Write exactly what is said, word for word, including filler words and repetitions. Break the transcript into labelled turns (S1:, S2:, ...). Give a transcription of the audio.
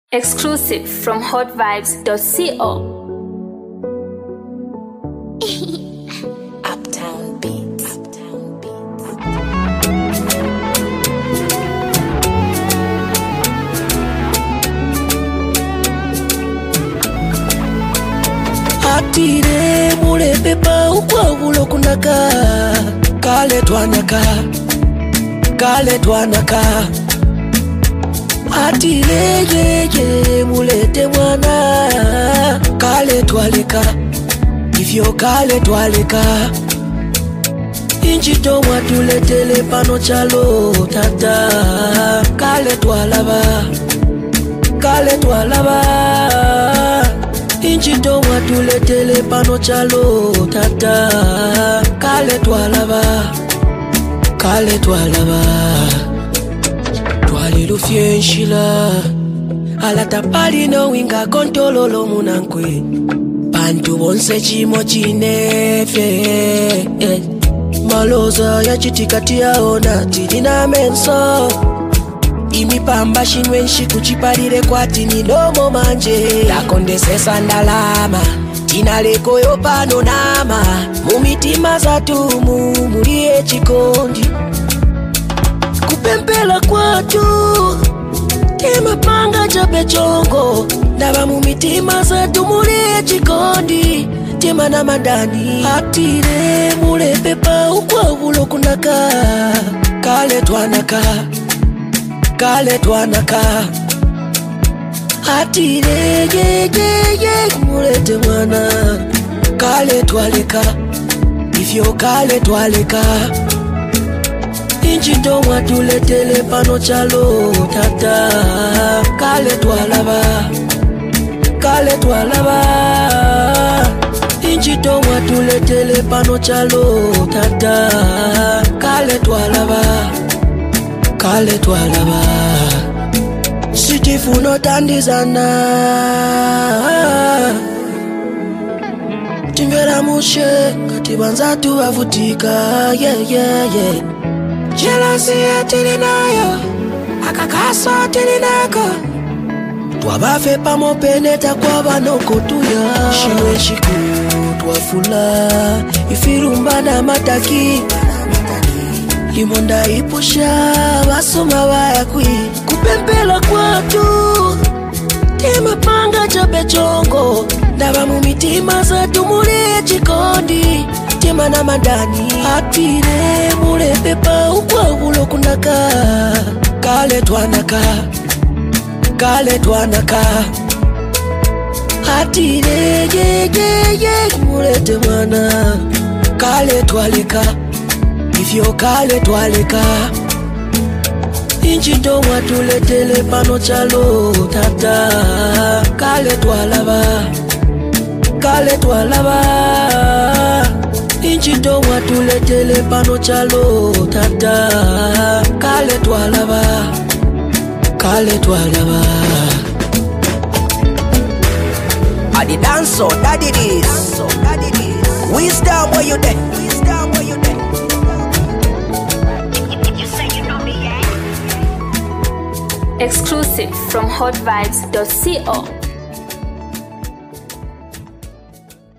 S1: Exclusive from hot vibes dot co.
S2: Uptown Beats. Uptown Beats.
S3: Atire mule pepa ukwa ulo kunaka kale twanaka kale twanaka Atire ye ye mulete mwana kale twaleka Ifyo kale twaleka Inchito mwatuletele pano chalo tata Kale twalaba Kale twalaba Inchito mwatuletele pano chalo tata Kale twalaba Kale twalaba Twalilufye nshila Alatapali no winga kontololo munankwe Bantu bonse chimo chinefe eh. Maloza ya chitikati yaona tidina menso Imipamba shinwe nshiku chiparire kwa tini domo manje Lakonde sandalama Tina leko yopano nama Mumitima zatumu mulie chikondi Kupempela kwa tu Tema panga jabe chongo Naba mumitima zatumulie chikondi Tema na madani Atire mule pepa ukwa ulo kunaka Kale twanaka Kale twanaka Atire ye ye ye mulete mwana Kale twaleka Ifyo kale twaleka Inchito mwatuletele pano chalo tata Kale twalaba Kale twalaba Inchito mwatuletele pano chalo tata Kale twalaba Kale twalaba Sitifuno tandizana Timvera mushe Katibanza tuwavutika Yeah yeah yeah Jealousy atili nayo Akakaso atili nako Twabafe pamo peneta kwa banoko tuya Shiwe shiku twafula Ifirumba na mataki Limonda ipusha Basuma wayakwi Kupempela kwa tu Tema panga jabe chongo Naba mumitima za tumulie chikondi Tema na madani Atire mule pepa ukwa ulo kunaka Kale twanaka Kale twanaka Atire ye ye ye mulete mwana Kale twaleka Ifyo kale twaleka Inchito mwatuletele pano chalo tata Kale twalaba Kale twalaba Inchito mwatuletele pano chalo tata Kale twalaba Kale twalaba Adi danso, daddy this Wisdom where you there Wisdom where you there
S1: Exclusive from hot vibes dot co.